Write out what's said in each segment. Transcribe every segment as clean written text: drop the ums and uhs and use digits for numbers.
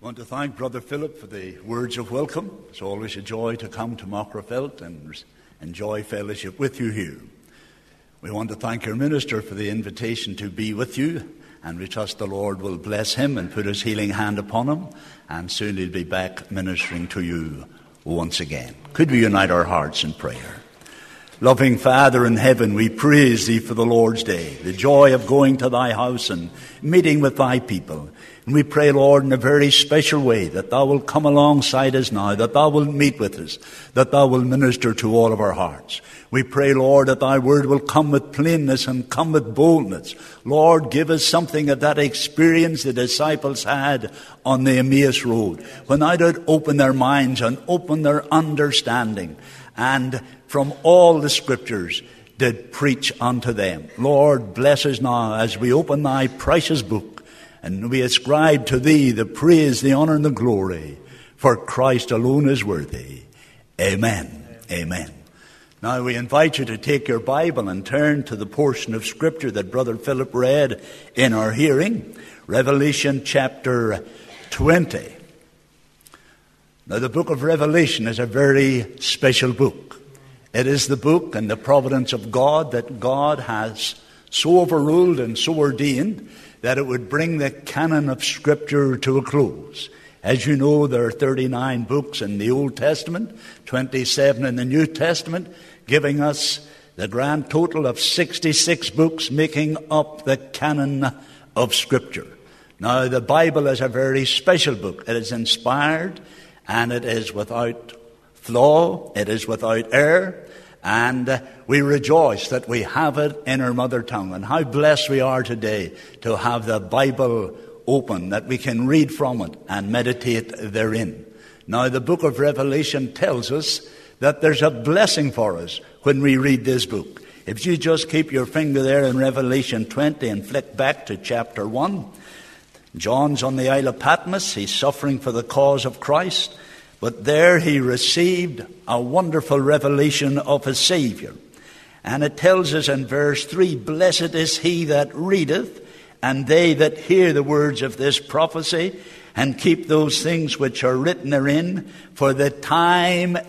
I want to thank Brother Philip for the words of welcome. It's always a joy to come to Magherafelt and enjoy fellowship with you here. We want to thank your minister for the invitation to be with you, and we trust the Lord will bless him and put his healing hand upon him, and soon he'll be back ministering to you once again. Could we unite our hearts in prayer? Loving Father in heaven, we praise thee for the Lord's day, the joy of going to thy house and meeting with thy people. And we pray, Lord, in a very special way that thou wilt come alongside us now, that thou wilt meet with us, that thou wilt minister to all of our hearts. We pray, Lord, that thy word will come with plainness and come with boldness. Lord, give us something of that experience the disciples had on the Emmaus Road, when thou did open their minds and open their understanding, and from all the scriptures did preach unto them. Lord, bless us now as we open thy precious book, and we ascribe to thee the praise, the honor, and the glory, for Christ alone is worthy. Amen. Amen. Now we invite you to take your Bible and turn to the portion of Scripture that Brother Philip read in our hearing, Revelation chapter 20. Now the book of Revelation is a very special book. It is the book and the providence of God that God has so overruled and so ordained that it would bring the canon of Scripture to a close. As you know, there are 39 books in the Old Testament, 27 in the New Testament, giving us the grand total of 66 books making up the canon of Scripture. Now, the Bible is a very special book. It is inspired, and it is without flaw, it is without error, and we rejoice that we have it in our mother tongue. And how blessed we are today to have the Bible open, that we can read from it and meditate therein. Now, the book of Revelation tells us that there's a blessing for us when we read this book. If you just keep your finger there in Revelation 20 and flick back to chapter 1, John's on the Isle of Patmos. He's suffering for the cause of Christ. But there he received a wonderful revelation of his Savior. And it tells us in verse 3, "Blessed is he that readeth, and they that hear the words of this prophecy, and keep those things which are written therein, for the time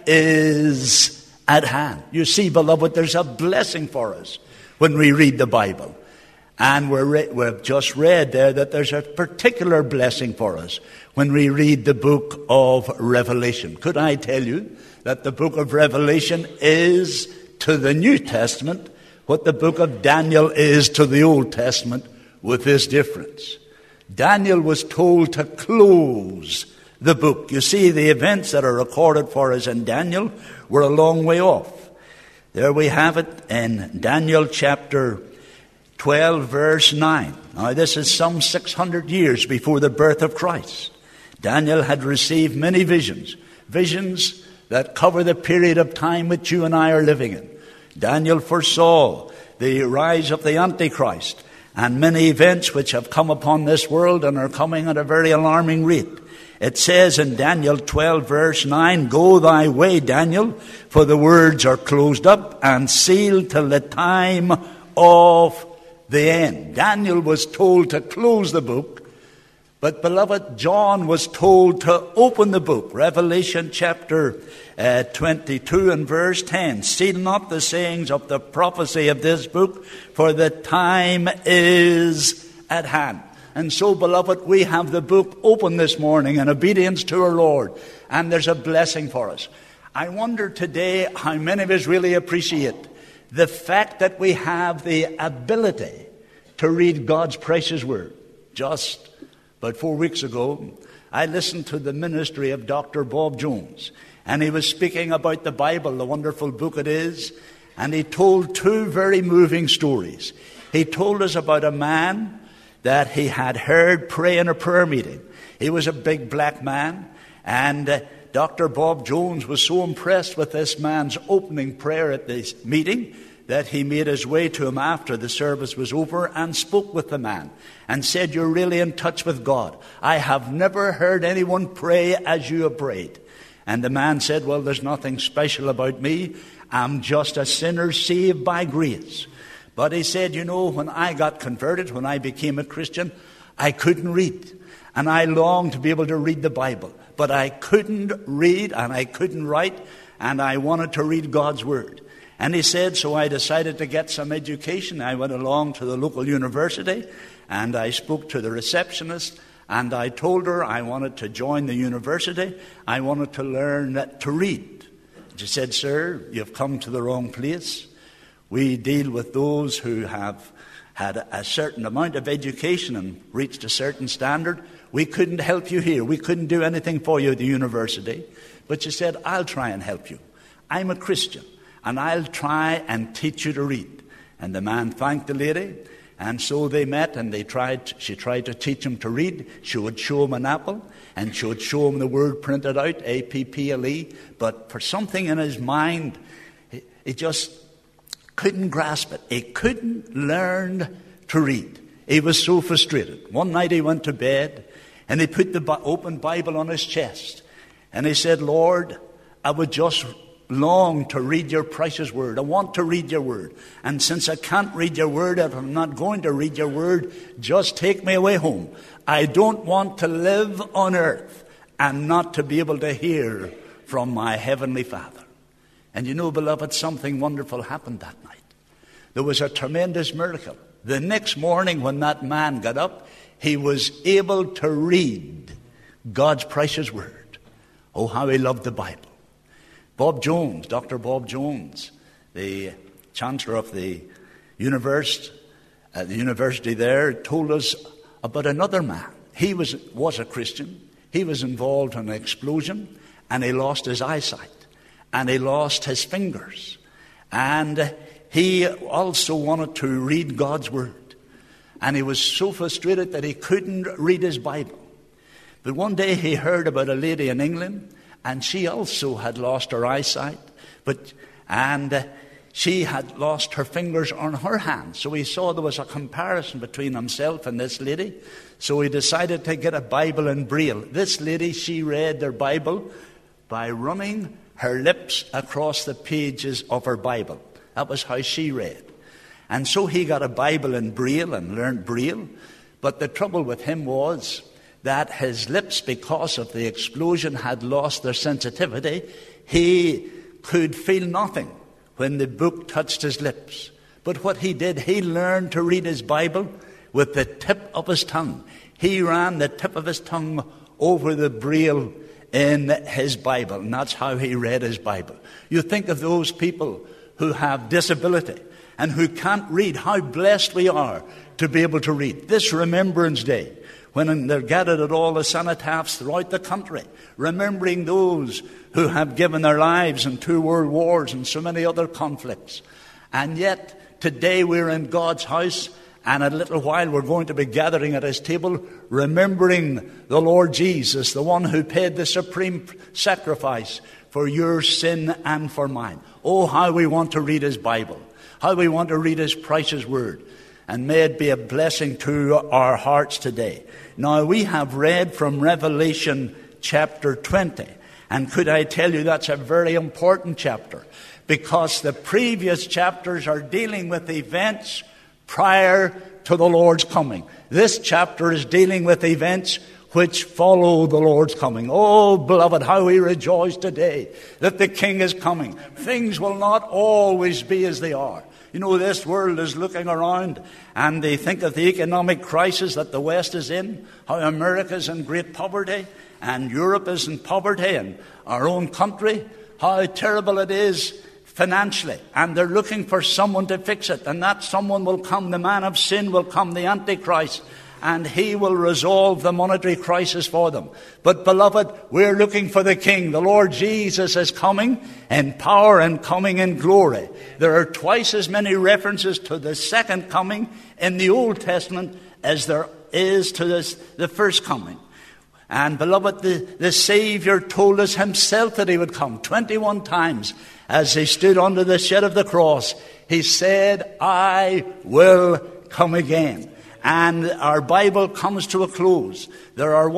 is at hand." You see, beloved, there's a blessing for us when we read the Bible. And we've just read there that there's a particular blessing for us when we read the book of Revelation. Could I tell you that the book of Revelation is to the New Testament what the book of Daniel is to the Old Testament, with this difference? Daniel was told to close the book. You see, the events that are recorded for us in Daniel were a long way off. There we have it in Daniel chapter 12, verse 9. Now, this is some 600 years before the birth of Christ. Daniel had received many visions that cover the period of time which you and I are living in. Daniel foresaw the rise of the Antichrist and many events which have come upon this world and are coming at a very alarming rate. It says in Daniel 12, verse 9, "Go thy way, Daniel, for the words are closed up and sealed till the time of the end." Daniel was told to close the book, but beloved, John was told to open the book. Revelation chapter 22 and verse 10, "Seal not the sayings of the prophecy of this book, for the time is at hand." And so, beloved, we have the book open this morning in obedience to our Lord, and there's a blessing for us. I wonder today how many of us really appreciate the fact that we have the ability to read God's precious word. Just about 4 weeks ago, I listened to the ministry of Dr. Bob Jones, and he was speaking about the Bible, the wonderful book it is, and he told two very moving stories. He told us about a man that he had heard pray in a prayer meeting. He was a big black man, and Dr. Bob Jones was so impressed with this man's opening prayer at this meeting that he made his way to him after the service was over and spoke with the man and said, "You're really in touch with God. I have never heard anyone pray as you have prayed." And the man said, "Well, there's nothing special about me. I'm just a sinner saved by grace." But he said, "You know, when I got converted, when I became a Christian, I couldn't read. And I longed to be able to read the Bible. But I couldn't read and I couldn't write, and I wanted to read God's Word. And he said, so I decided to get some education. I went along to the local university, and I spoke to the receptionist, and I told her I wanted to join the university. I wanted to learn to read. She said, sir, you've come to the wrong place. We deal with those who have had a certain amount of education and reached a certain standard. We couldn't help you here. We couldn't do anything for you at the university. But she said, I'll try and help you. I'm a Christian, and I'll try and teach you to read. And the man thanked the lady, and so they met, and she tried to teach him to read. She would show him an apple, and she would show him the word printed out, A-P-P-L-E. But for something in his mind, he just couldn't grasp it. He couldn't learn to read. He was so frustrated. One night he went to bed, and he put the open Bible on his chest. And he said, Lord, I would just long to read your precious word. I want to read your word. And since I can't read your word, if I'm not going to read your word, just take me away home. I don't want to live on earth and not to be able to hear from my heavenly Father. And you know, beloved, something wonderful happened that night. There was a tremendous miracle. The next morning when that man got up, he was able to read God's precious word. Oh, how he loved the Bible. Bob Jones, Dr. Bob Jones, the chancellor of the university there, told us about another man. He was a Christian. He was involved in an explosion, and he lost his eyesight, and he lost his fingers. And he also wanted to read God's word. And he was so frustrated that he couldn't read his Bible. But one day he heard about a lady in England, and she also had lost her eyesight, and she had lost her fingers on her hands. So he saw there was a comparison between himself and this lady. So he decided to get a Bible in Braille. This lady, she read their Bible by running her lips across the pages of her Bible. That was how she read. And so he got a Bible in Braille and learned Braille. But the trouble with him was that his lips, because of the explosion, had lost their sensitivity. He could feel nothing when the book touched his lips. But what he did, he learned to read his Bible with the tip of his tongue. He ran the tip of his tongue over the Braille in his Bible, and that's how he read his Bible. You think of those people who have disability and who can't read, how blessed we are to be able to read. This Remembrance Day, when they're gathered at all the cenotaphs throughout the country, remembering those who have given their lives in 2 world wars and so many other conflicts. And yet, today we're in God's house, and in a little while we're going to be gathering at his table, remembering the Lord Jesus, the one who paid the supreme sacrifice for your sin and for mine. Oh, how we want to read his Bible, how we want to read his precious word. And may it be a blessing to our hearts today. Now, we have read from Revelation chapter 20. And could I tell you that's a very important chapter, because the previous chapters are dealing with events prior to the Lord's coming. This chapter is dealing with events which follow the Lord's coming. Oh, beloved, how we rejoice today that the King is coming. Things will not always be as they are. You know, this world is looking around and they think of the economic crisis that the West is in, how America is in great poverty and Europe is in poverty and our own country, how terrible it is financially. And they're looking for someone to fix it. And that someone will come, the man of sin will come, the Antichrist, and he will resolve the monetary crisis for them. But beloved, we're looking for the King. The Lord Jesus is coming in power and coming in glory. There are twice as many references to the second coming in the Old Testament as there is to the first coming. And beloved, the Savior told us himself that he would come 21 times as he stood under the shed of the cross. He said, I will come again. And our Bible comes to a close. There are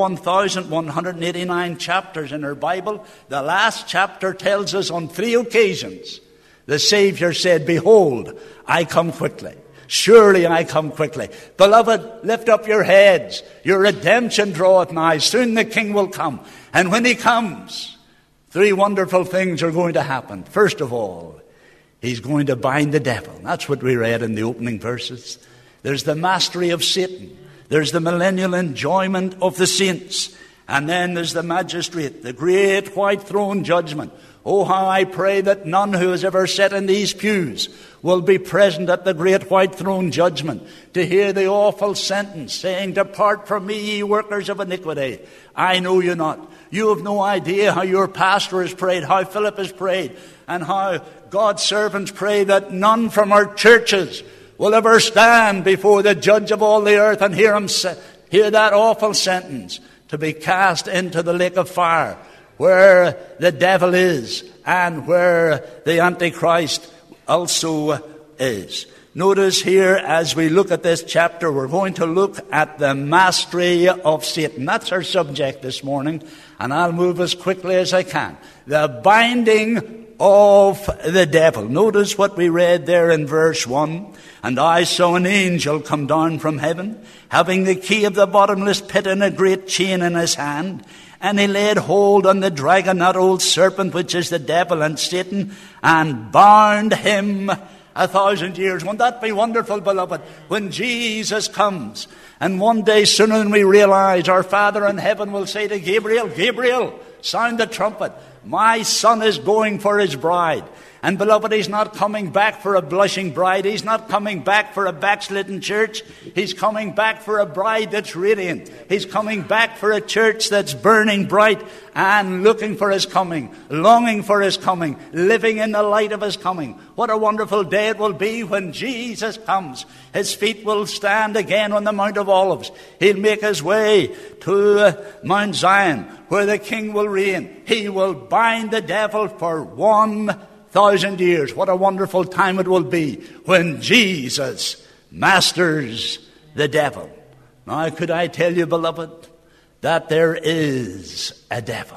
1,189 chapters in our Bible. The last chapter tells us on 3 occasions the Savior said, behold, I come quickly. Surely I come quickly. Beloved, lift up your heads. Your redemption draweth nigh. Soon the King will come. And when he comes, three wonderful things are going to happen. First of all, he's going to bind the devil. That's what we read in the opening verses. There's the mastery of Satan. There's the millennial enjoyment of the saints. And then there's the magistrate, the great white throne judgment. Oh, how I pray that none who has ever sat in these pews will be present at the great white throne judgment to hear the awful sentence saying, "Depart from me, ye workers of iniquity. I know you not." You have no idea how your pastor has prayed, how Philip has prayed, and how God's servants pray that none from our churches will ever stand before the judge of all the earth and hear that awful sentence, to be cast into the lake of fire, where the devil is and where the Antichrist also is. Notice here, as we look at this chapter, we're going to look at the mastery of Satan. That's our subject this morning, and I'll move as quickly as I can. The binding of the devil. Notice what we read there in verse 1. "And I saw an angel come down from heaven, having the key of the bottomless pit and a great chain in his hand. And he laid hold on the dragon, that old serpent, which is the devil and Satan, and bound him 1,000 years. Won't that be wonderful, beloved? When Jesus comes, and one day sooner than we realize, our Father in heaven will say to Gabriel, "Gabriel, sound the trumpet. My son is going for his bride." And beloved, he's not coming back for a blushing bride. He's not coming back for a backslidden church. He's coming back for a bride that's radiant. He's coming back for a church that's burning bright and looking for his coming, longing for his coming, living in the light of his coming. What a wonderful day it will be when Jesus comes. His feet will stand again on the Mount of Olives. He'll make his way to Mount Zion, where the King will reign. He will bind the devil for 1,000 years. What a wonderful time it will be when Jesus masters the devil. Now, could I tell you, beloved, that there is a devil?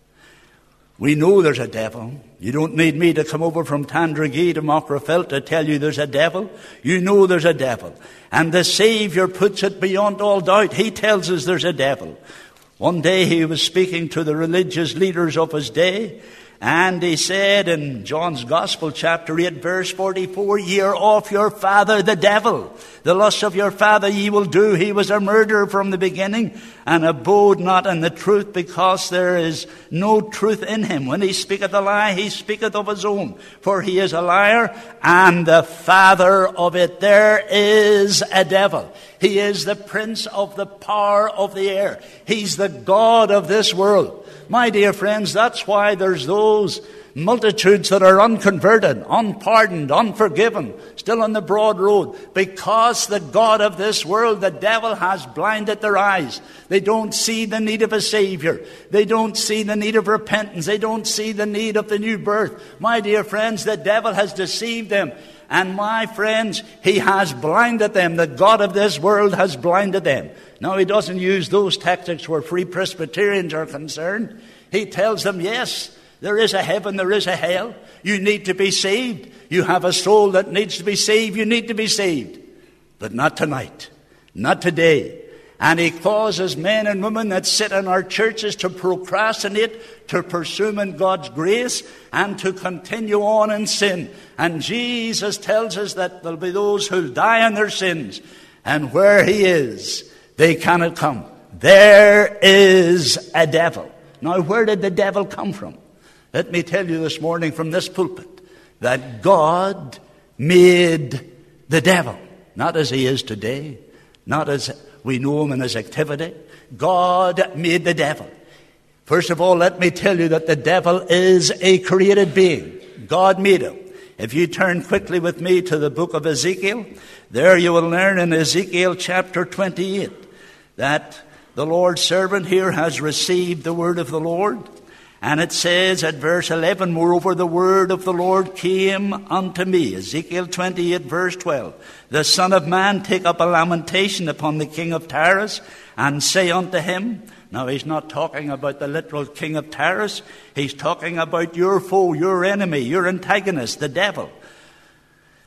We know there's a devil. You don't need me to come over from Tandragee to Mockrafelt to tell you there's a devil. You know there's a devil. And the Savior puts it beyond all doubt. He tells us there's a devil. One day he was speaking to the religious leaders of his day, and he said in John's Gospel, chapter 8, verse 44, "Ye are of your father the devil. The lusts of your father ye will do. He was a murderer from the beginning, and abode not in the truth, because there is no truth in him. When he speaketh a lie, he speaketh of his own, for he is a liar, and the father of it." There is a devil. He is the prince of the power of the air. He's the god of this world. My dear friends, that's why there's those multitudes that are unconverted, unpardoned, unforgiven, still on the broad road, because the god of this world, the devil, has blinded their eyes. They don't see the need of a Savior. They don't see the need of repentance. They don't see the need of the new birth. My dear friends, the devil has deceived them. And my friends, he has blinded them. The god of this world has blinded them. Now, he doesn't use those tactics where Free Presbyterians are concerned. He tells them, yes, there is a heaven, there is a hell. You need to be saved. You have a soul that needs to be saved. You need to be saved. But not tonight. Not today. And he causes men and women that sit in our churches to procrastinate, to pursue in God's grace, and to continue on in sin. And Jesus tells us that there'll be those who'll die in their sins. And where he is, they cannot come. There is a devil. Now, where did the devil come from? Let me tell you this morning from this pulpit that God made the devil. Not as he is today. Not as we know him in his activity. God made the devil. First of all, let me tell you that the devil is a created being. God made him. If you turn quickly with me to the book of Ezekiel, there you will learn in Ezekiel chapter 28 that the Lord's servant here has received the word of the Lord. And it says at verse 11, "Moreover, the word of the Lord came unto me." Ezekiel 28, verse 12. "The Son of Man, take up a lamentation upon the king of Tyrus, and say unto him," now he's not talking about the literal king of Tyrus. He's talking about your foe, your enemy, your antagonist, the devil.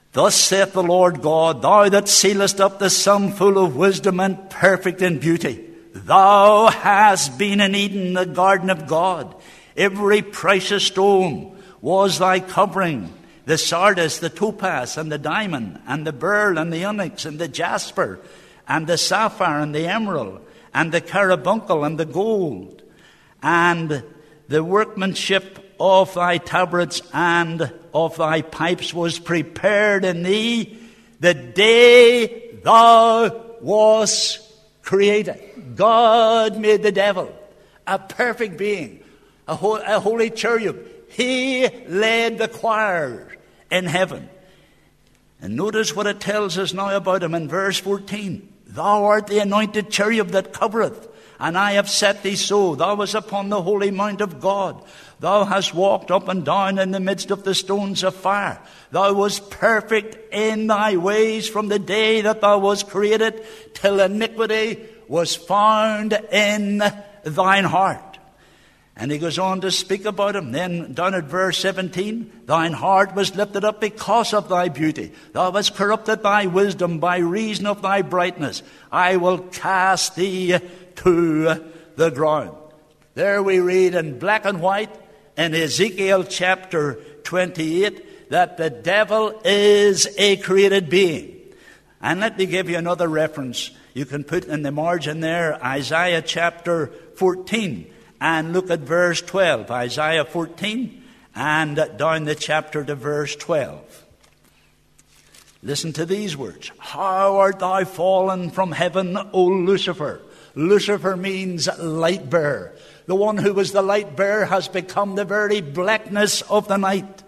Thus saith the Lord God, thou that sealest up the sum full of wisdom and perfect in beauty, thou hast been in Eden, the garden of God. Every precious stone was thy covering, the sardius, the topaz, and the diamond, and the beryl, and the onyx, and the jasper, and the sapphire, and the emerald, and the carbuncle, and the gold, and the workmanship of thy tabrets and of thy pipes was prepared in thee the day thou wast created. God made the devil a perfect being, a holy cherub. He led the choir in heaven. And notice what it tells us now about him in verse 14. Thou art the anointed cherub that covereth, and I have set thee so. Thou wast upon the holy mount of God. Thou hast walked up and down in the midst of the stones of fire. Thou wast perfect in thy ways from the day that thou wast created, till iniquity was found in thine heart. And he goes on to speak about him. Then down at verse 17, thine heart was lifted up because of thy beauty. Thou hast corrupted thy wisdom by reason of thy brightness. I will cast thee to the ground. There we read in black and white in Ezekiel chapter 28 that the devil is a created being. And let me give you another reference. You can put in the margin there Isaiah chapter 14 and look at verse 12. Isaiah 14 and down the chapter to verse 12. Listen to these words. How art thou fallen from heaven, O Lucifer? Lucifer means light bearer. The one who was the light bearer has become the very blackness of the night.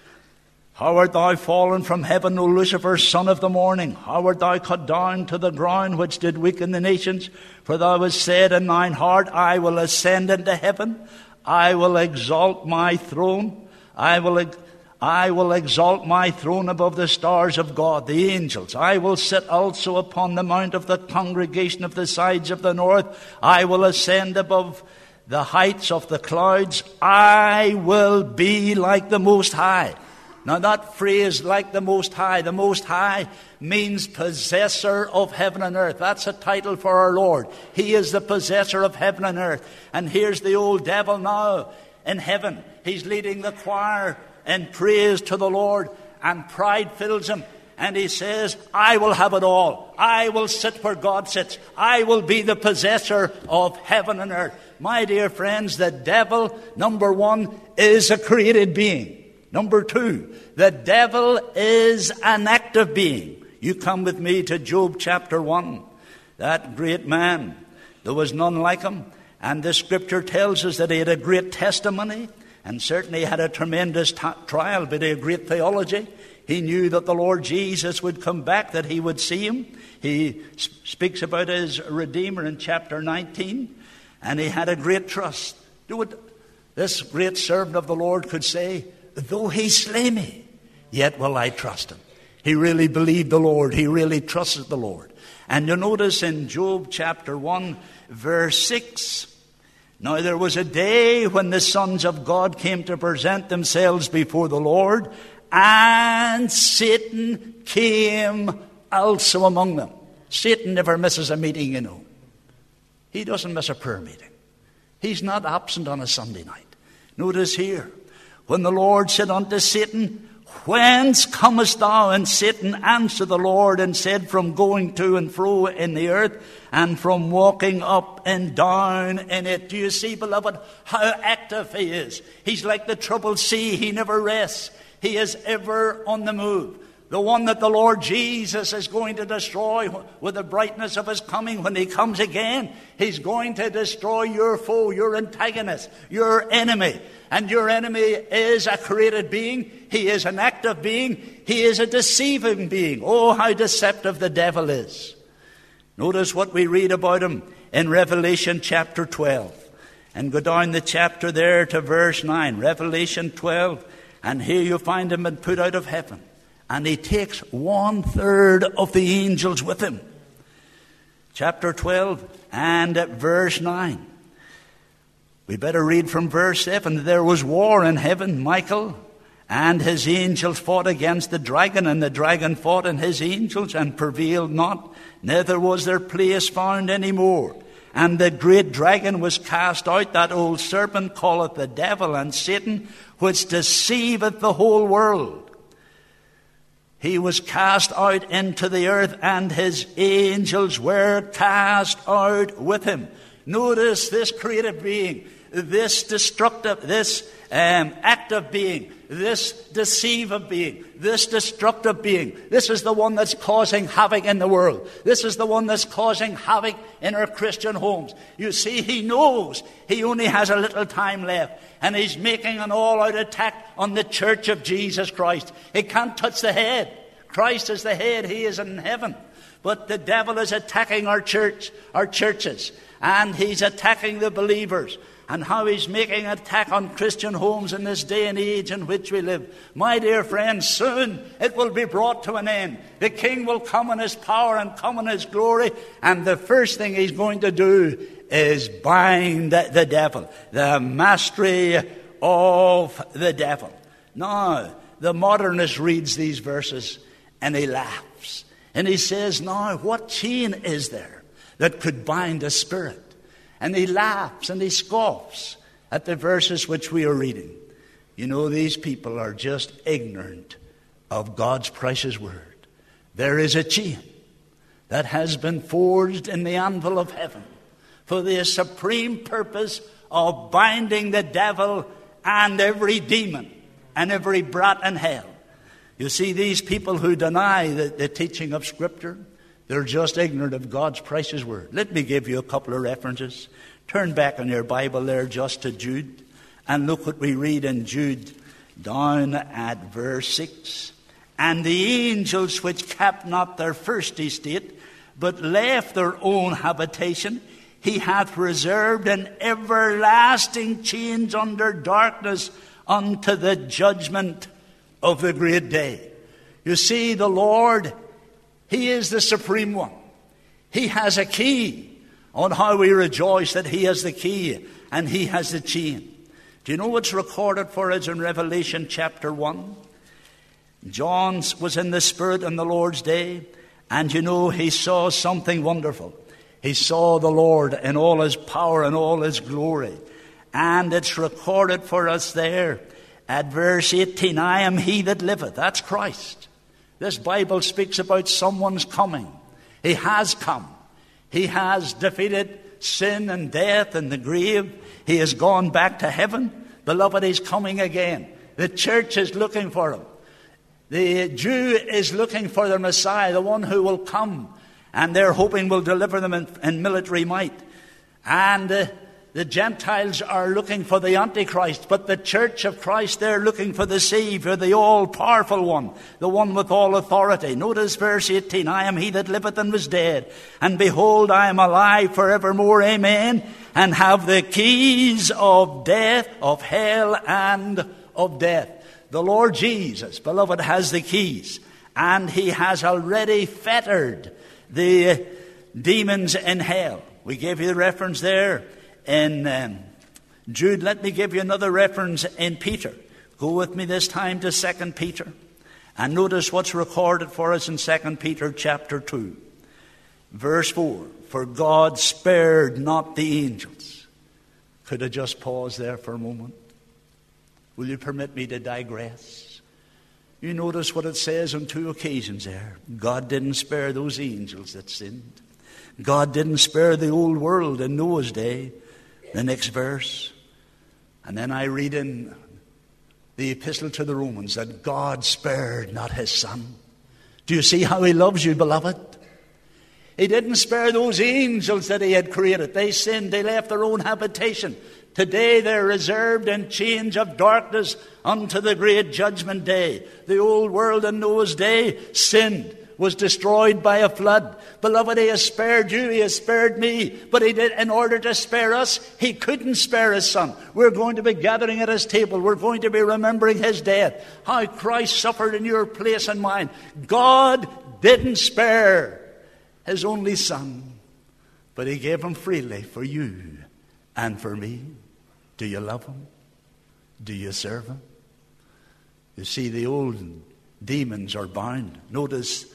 How art thou fallen from heaven, O Lucifer, son of the morning? How art thou cut down to the ground, which did weaken the nations? For thou hast said in thine heart, I will ascend into heaven. I will exalt my throne. I will exalt my throne above the stars of God, the angels. I will sit also upon the mount of the congregation of the sides of the north. I will ascend above the heights of the clouds. I will be like the Most High. Now that phrase, like the Most High means possessor of heaven and earth. That's a title for our Lord. He is the possessor of heaven and earth. And here's the old devil now in heaven. He's leading the choir in praise to the Lord, and pride fills him. And he says, I will have it all. I will sit where God sits. I will be the possessor of heaven and earth. My dear friends, the devil, number one, is a created being. Number two, the devil is an active being. You come with me to Job chapter 1. That great man, there was none like him. And the scripture tells us that he had a great testimony, and certainly had a tremendous trial, but a great theology. He knew that the Lord Jesus would come back, that he would see him. He speaks about his Redeemer in chapter 19, and he had a great trust. Do what this great servant of the Lord could say, though he slay me, yet will I trust him. He really believed the Lord. He really trusted the Lord. And you notice in Job chapter 1, verse 6, now there was a day when the sons of God came to present themselves before the Lord, and Satan came also among them. Satan never misses a meeting, you know. He doesn't miss a prayer meeting. He's not absent on a Sunday night. Notice here, when the Lord said unto Satan, whence comest thou? And Satan answered the Lord and said, from going to and fro in the earth, and from walking up and down in it. Do you see, beloved, how active he is? He's like the troubled sea. He never rests. He is ever on the move. The one that the Lord Jesus is going to destroy with the brightness of his coming. When he comes again, he's going to destroy your foe, your antagonist, your enemy. And your enemy is a created being. He is an active being. He is a deceiving being. Oh, how deceptive the devil is. Notice what we read about him in Revelation chapter 12. And go down the chapter there to verse 9. Revelation 12. And here you find him been put out of heaven. And he takes 1/3 of the angels with him. Chapter 12 and verse 9. We better read from verse 7. There was war in heaven. Michael And his angels fought against the dragon, and the dragon fought and his angels, and prevailed not, neither was their place found any more. And the great dragon was cast out, that old serpent calleth the devil and Satan, which deceiveth the whole world. He was cast out into the earth, and his angels were cast out with him. Notice this creative being, this destructive, this active being, this deceive being, this destructive being. This is the one that's causing havoc in the world. This is the one that's causing havoc in our Christian homes. You see, he knows he only has a little time left, and he's making an all-out attack on the church of Jesus Christ. He can't touch the head. Christ is the head. He is in heaven. But the devil is attacking our church, our churches, and he's attacking the believers. And how he's making an attack on Christian homes in this day and age in which we live. My dear friends, soon it will be brought to an end. The King will come in his power and come in his glory. And the first thing he's going to do is bind the devil. The mastery of the devil. Now, the modernist reads these verses and he laughs. And he says, now, what chain is there that could bind a spirit? And he laughs and he scoffs at the verses which we are reading. You know, these people are just ignorant of God's precious word. There is a chain that has been forged in the anvil of heaven for the supreme purpose of binding the devil and every demon and every brat in hell. You see, these people who deny the teaching of Scripture, they're just ignorant of God's precious word. Let me give you a couple of references. Turn back in your Bible there just to Jude. And look what we read in Jude down at verse 6. And the angels which kept not their first estate, but left their own habitation, he hath reserved in everlasting chains under darkness unto the judgment of the great day. You see, the Lord, he is the supreme one. He has a key. On how we rejoice that he has the key and he has the chain. Do you know what's recorded for us in Revelation chapter 1? John was in the Spirit on the Lord's day, and you know, he saw something wonderful. He saw the Lord in all his power and all his glory. And it's recorded for us there at verse 18, I am he that liveth. That's Christ. This Bible speaks about someone's coming. He has come. He has defeated sin and death and the grave. He has gone back to heaven. Beloved, he's coming again. The church is looking for him. The Jew is looking for their Messiah, the one who will come, and they're hoping will deliver them in military might. And the Gentiles are looking for the Antichrist, but the church of Christ, they're looking for the Savior, the all-powerful one, the one with all authority. Notice verse 18, I am he that liveth and was dead, and behold, I am alive forevermore, amen, and have the keys of death, of hell, and of death. The Lord Jesus, beloved, has the keys, and he has already fettered the demons in hell. We gave you the reference there in Jude. Let me give you another reference in Peter. Go with me this time to 2 Peter. And notice what's recorded for us in 2 Peter chapter 2. Verse 4. For God spared not the angels. Could I just pause there for a moment? Will you permit me to digress? You notice what it says on two occasions there. God didn't spare those angels that sinned. God didn't spare the old world in Noah's day. The next verse. And then I read in the epistle to the Romans that God spared not his son. Do you see how he loves you, beloved? He didn't spare those angels that he had created. They sinned. They left their own habitation. Today they're reserved in chains of darkness unto the great judgment day. The old world in Noah's day sinned, was destroyed by a flood. Beloved, he has spared you, he has spared me, but he did, in order to spare us, he couldn't spare his son. We're going to be gathering at his table. We're going to be remembering his death, how Christ suffered in your place and mine. God didn't spare his only son, but he gave him freely for you and for me. Do you love him? Do you serve him? You see, the old demons are bound. Notice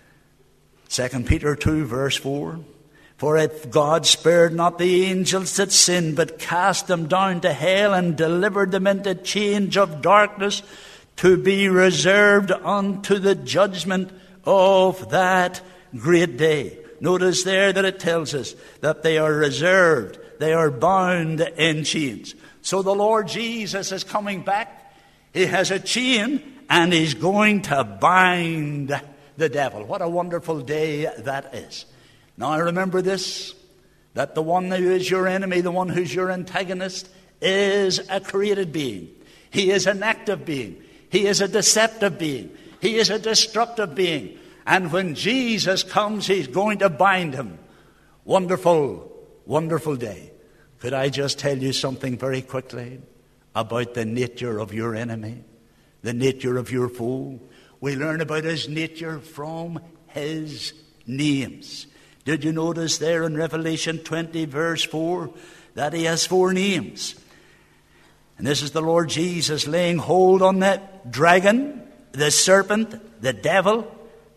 2 Peter 2 verse 4. For if God spared not the angels that sinned, but cast them down to hell and delivered them into chains of darkness to be reserved unto the judgment of that great day. Notice there that it tells us that they are reserved. They are bound in chains. So the Lord Jesus is coming back. He has a chain and he's going to bind the devil. What a wonderful day that is. Now remember this, that the one who is your enemy, the one who's your antagonist, is a created being. He is an active being. He is a deceptive being. He is a destructive being. And when Jesus comes, he's going to bind him. Wonderful, wonderful day. Could I just tell you something very quickly about the nature of your enemy, the nature of your foe? We learn about his nature from his names. Did you notice there in Revelation 20 verse 4 that he has 4 names? And this is the Lord Jesus laying hold on that dragon, the serpent, the devil,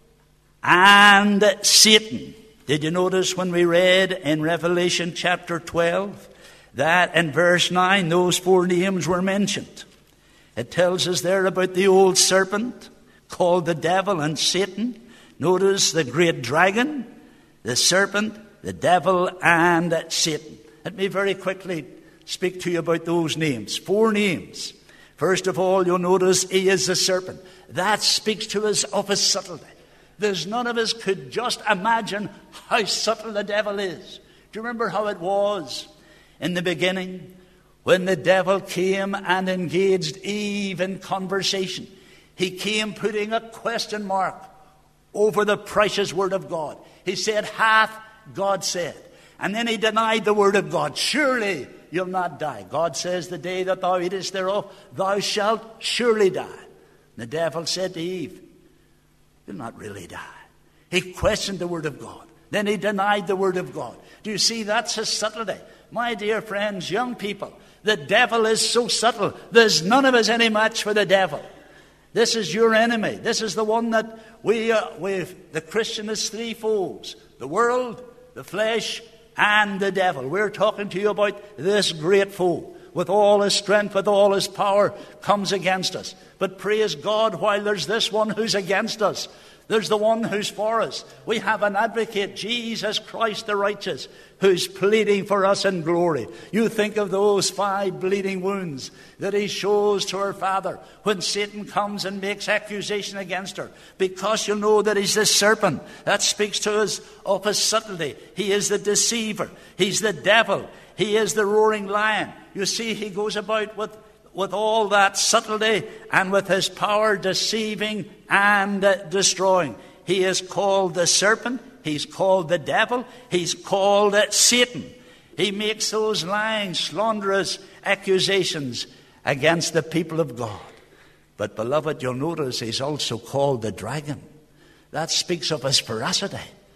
and Satan. Did you notice when we read in Revelation chapter 12 that in verse 9 those 4 names were mentioned? It tells us there about the old serpent called the devil and Satan. Notice the great dragon, the serpent, the devil, and Satan. Let me very quickly speak to you about those names. 4 names. First of all, you'll notice he is the serpent. That speaks to us of his subtlety. There's none of us could just imagine how subtle the devil is. Do you remember how it was in the beginning when the devil came and engaged Eve in conversation? He came putting a question mark over the precious word of God. He said, hath God said. And then he denied the word of God. Surely you'll not die. God says, the day that thou eatest thereof, thou shalt surely die. And the devil said to Eve, you'll not really die. He questioned the word of God. Then he denied the word of God. Do you see, that's his subtlety. My dear friends, young people, the devil is so subtle. There's none of us any match for the devil. This is your enemy. This is the one that the Christian is 3 foes. The world, the flesh, and the devil. We're talking to you about this great foe. With all his strength, with all his power, comes against us. But praise God, while there's this one who's against us, there's the one who's for us. We have an advocate, Jesus Christ the righteous, who's pleading for us in glory. You think of those 5 bleeding wounds that he shows to her father when Satan comes and makes accusation against her. Because you'll know that he's the serpent. That speaks to us of his subtlety. He is the deceiver. He's the devil. He is the roaring lion. You see, he goes about with all that subtlety and with his power deceiving and destroying. He is called the serpent. He's called the devil. He's called Satan. He makes those lying, slanderous accusations against the people of God. But beloved, you'll notice he's also called the dragon. That speaks of his ferocity.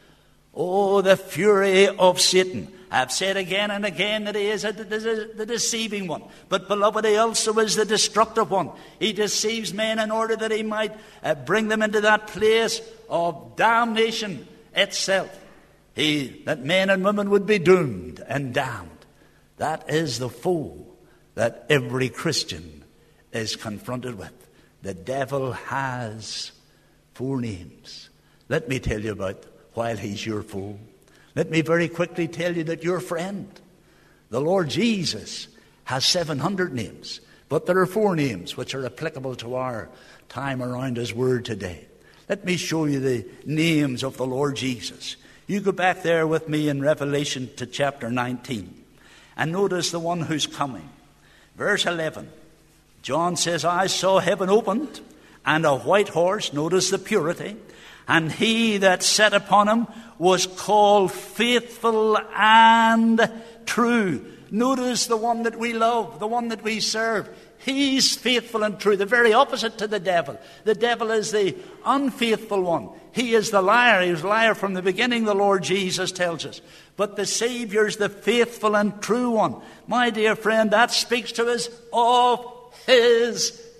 Oh, the fury of Satan. I've said again and again that he is the deceiving one. But beloved, he also is the destructive one. He deceives men in order that he might bring them into that place of damnation itself. That men and women would be doomed and damned. That is the foe that every Christian is confronted with. The devil has 4 names. Let me tell you about while he's your foe. Let me very quickly tell you that your friend, the Lord Jesus, has 700 names. But there are 4 names which are applicable to our time around his word today. Let me show you the names of the Lord Jesus. You go back there with me in Revelation to chapter 19. And notice the one who's coming. Verse 11. John says, I saw heaven opened, and a white horse. Notice the purity. And he that sat upon him was called Faithful and True. Notice the one that we love, the one that we serve. He's faithful and true, the very opposite to the devil. The devil is the unfaithful one. He is the liar. He was a liar from the beginning, the Lord Jesus tells us. But the Savior is the faithful and true one. My dear friend, that speaks to us of his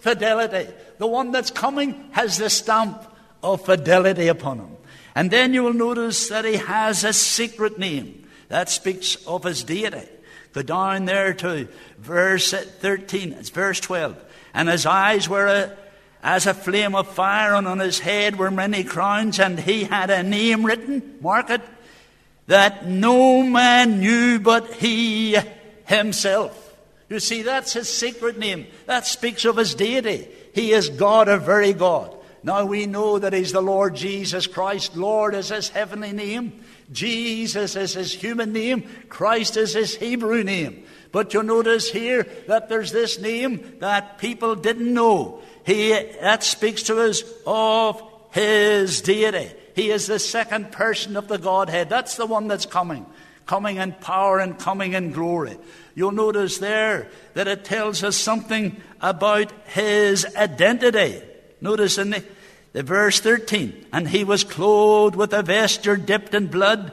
fidelity. The one that's coming has the stamp of fidelity upon him. And then you will notice that he has a secret name. That speaks of his deity. Go down there to verse 13. It's verse 12. And his eyes were as a flame of fire, and on his head were many crowns, and he had a name written, mark it, that no man knew but he himself. You see, that's his secret name. That speaks of his deity. He is God, a very God. Now we know that he's the Lord Jesus Christ. Lord is his heavenly name. Jesus is his human name. Christ is his Hebrew name. But you'll notice here that there's this name that people didn't know. That speaks to us of his deity. He is the second person of the Godhead. That's the one that's coming. Coming in power and coming in glory. You'll notice there that it tells us something about his identity. Notice in the verse 13. And he was clothed with a vesture dipped in blood,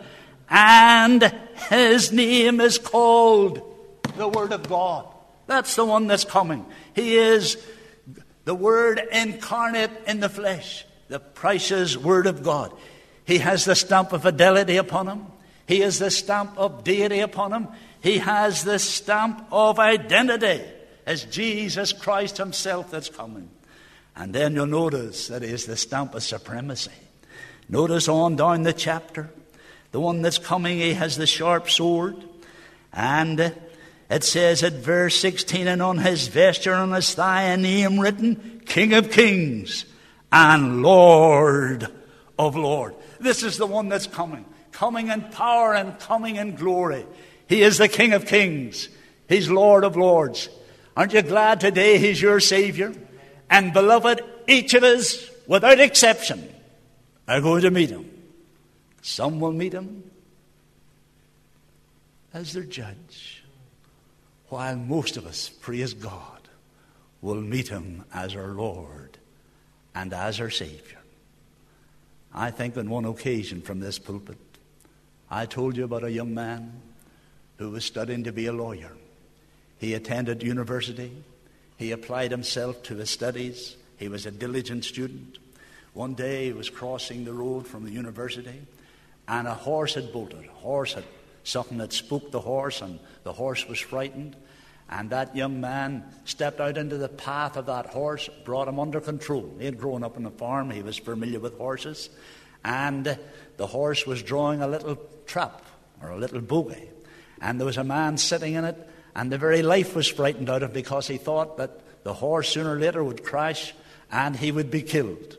and his name is called the Word of God. That's the one that's coming. He is the Word incarnate in the flesh, the precious Word of God. He has the stamp of fidelity upon him. He has the stamp of deity upon him. He has the stamp of identity as Jesus Christ himself that's coming. And then you'll notice that he is the stamp of supremacy. Notice on down the chapter, the one that's coming, he has the sharp sword. And it says at verse 16, and on his vesture, on his thigh, a name written, King of Kings and Lord of Lords. This is the one that's coming. Coming in power and coming in glory. He is the King of Kings. He's Lord of Lords. Aren't you glad today he's your Savior? And beloved, each of us, without exception, are going to meet him. Some will meet him as their judge, while most of us, praise God, will meet him as our Lord and as our Savior. I think on one occasion from this pulpit, I told you about a young man who was studying to be a lawyer. He attended university. He applied himself to his studies. He was a diligent student. One day he was crossing the road from the university, and a horse had bolted. A horse had something that spooked the horse, and the horse was frightened. And that young man stepped out into the path of that horse, brought him under control. He had grown up on a farm. He was familiar with horses. And the horse was drawing a little trap, or a little bogey. And there was a man sitting in it, and the very life was frightened out of him because he thought that the horse sooner or later would crash and he would be killed.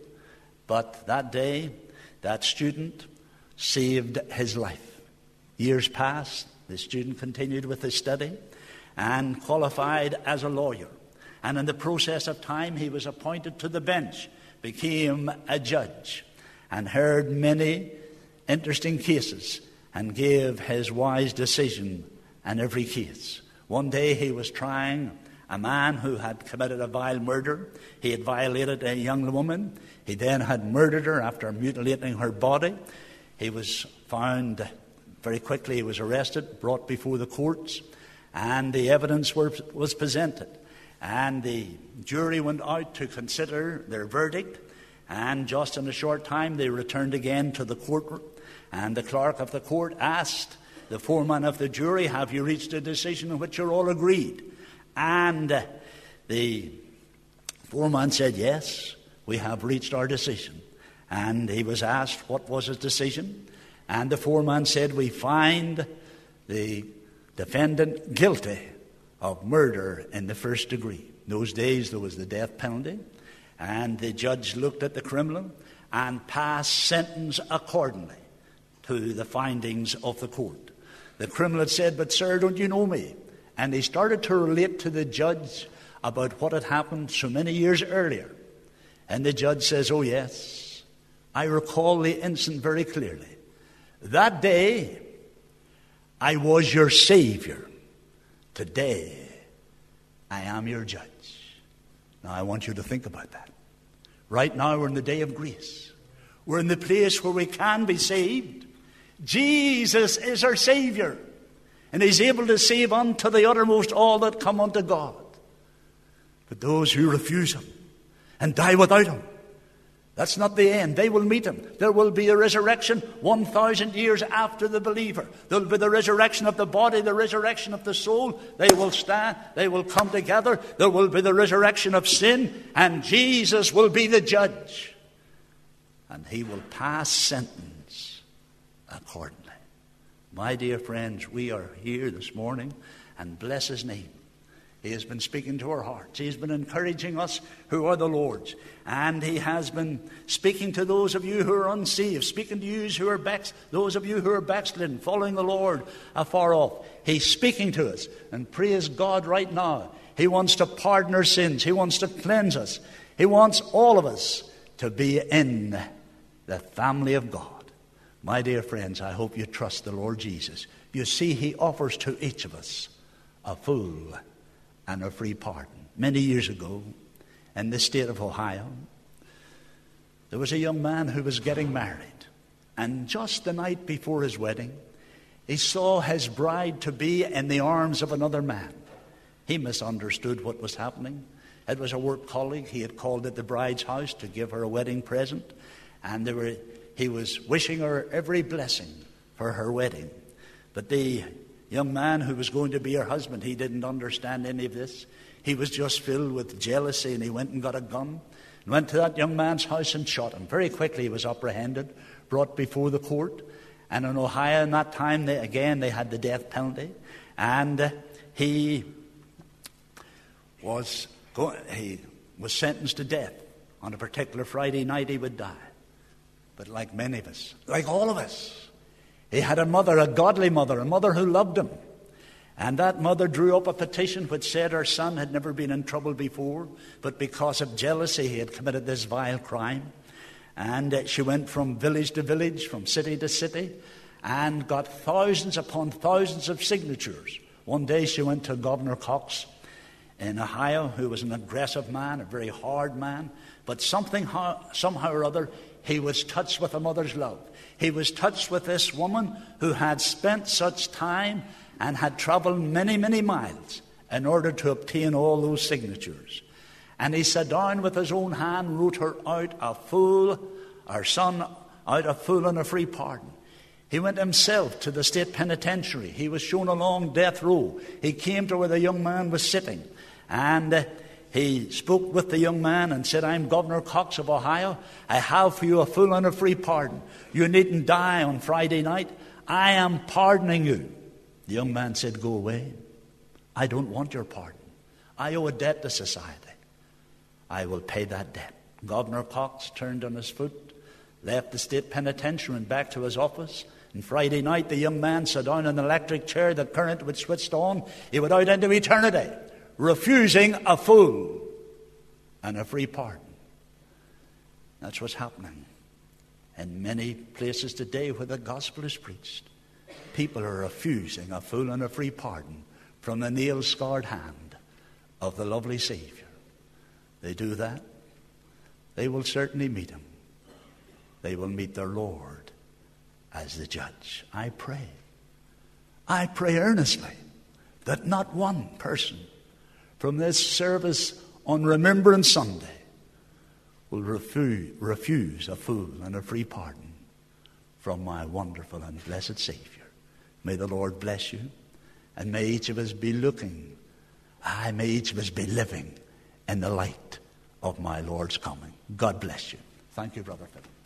But that day, that student saved his life. Years passed. The student continued with his study and qualified as a lawyer. And in the process of time, he was appointed to the bench, became a judge, and heard many interesting cases and gave his wise decision in every case. One day he was trying a man who had committed a vile murder. He had violated a young woman. He then had murdered her after mutilating her body. He was found very quickly. He was arrested, brought before the courts, and the evidence was presented. And the jury went out to consider their verdict, and just in a short time they returned again to the courtroom, and the clerk of the court asked the foreman of the jury, have you reached a decision in which you're all agreed? And the foreman said, yes, we have reached our decision. And he was asked what was his decision. And the foreman said, we find the defendant guilty of murder in the first degree. In those days there was the death penalty. And the judge looked at the criminal and passed sentence accordingly to the findings of the court. The criminal had said, but sir, don't you know me? And he started to relate to the judge about what had happened so many years earlier. And the judge says, oh yes, I recall the incident very clearly. That day, I was your Savior. Today, I am your judge. Now, I want you to think about that. Right now, we're in the day of grace. We're in the place where we can be saved. Jesus is our Savior, and He's able to save unto the uttermost all that come unto God. But those who refuse him and die without him, that's not the end. They will meet him. There will be a resurrection 1,000 years after the believer. There will be the resurrection of the body, the resurrection of the soul. They will stand. They will come together. There will be the resurrection of sin. And Jesus will be the judge. And he will pass sentence accordingly. My dear friends, we are here this morning, and bless his name. He has been speaking to our hearts. He has been encouraging us who are the Lord's. And he has been speaking to those of you who are unsaved, speaking to you who are those of you who are backslidden, following the Lord afar off. He's speaking to us. And praise God right now. He wants to pardon our sins. He wants to cleanse us. He wants all of us to be in the family of God. My dear friends, I hope you trust the Lord Jesus. You see, he offers to each of us a full and a free pardon. Many years ago, in the state of Ohio, there was a young man who was getting married. And just the night before his wedding, he saw his bride-to-be in the arms of another man. He misunderstood what was happening. It was a work colleague. He had called at the bride's house to give her a wedding present. And he was wishing her every blessing for her wedding. But the young man who was going to be her husband, he didn't understand any of this. He was just filled with jealousy, and he went and got a gun and went to that young man's house and shot him. Very quickly he was apprehended, brought before the court. And in Ohio in that time, they had the death penalty. And he was sentenced to death. On a particular Friday night he would die. But like many of us, like all of us, he had a mother, a godly mother, a mother who loved him. And that mother drew up a petition which said her son had never been in trouble before, but because of jealousy he had committed this vile crime. And she went from village to village, from city to city, and got thousands upon thousands of signatures. One day she went to Governor Cox in Ohio, who was an aggressive man, a very hard man, but somehow or other, he was touched with a mother's love. He was touched with this woman who had spent such time and had traveled many, many miles in order to obtain all those signatures. And he sat down with his own hand, wrote her out our son out a full and a free pardon. He went himself to the state penitentiary. He was shown a long death row. He came to where the young man was sitting, and he spoke with the young man and said, "I'm Governor Cox of Ohio. I have for you a full and a free pardon. You needn't die on Friday night. I am pardoning you." The young man said, "Go away. I don't want your pardon. I owe a debt to society. I will pay that debt." Governor Cox turned on his foot, left the state penitentiary and back to his office. And Friday night, the young man sat down in an electric chair. The current was switched on. He went out into eternity, refusing a full and a free pardon. That's what's happening in many places today where the gospel is preached. People are refusing a full and a free pardon from the nail-scarred hand of the lovely Savior. They do that, they will certainly meet him. They will meet their Lord as the judge. I pray earnestly that not one person from this service on Remembrance Sunday will refuse a full and a free pardon from my wonderful and blessed Savior. May the Lord bless you, and may each of us be living in the light of my Lord's coming. God bless you. Thank you, Brother Philip.